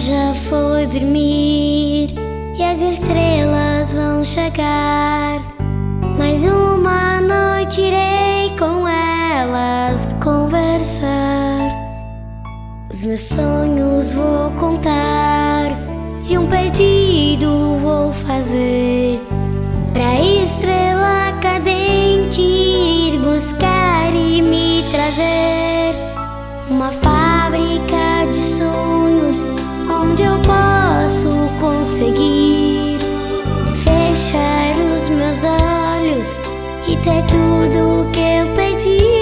já foi dormir e as estrelas vão chegar. Mais uma noite irei com elas conversar. Os meus sonhos vou contar e um pedido vou fazer pra estrela cadente ir buscar e me trazer uma fábrica de sonhos onde eu posso conseguir fechar os meus olhos e ter tudo que eu pedi.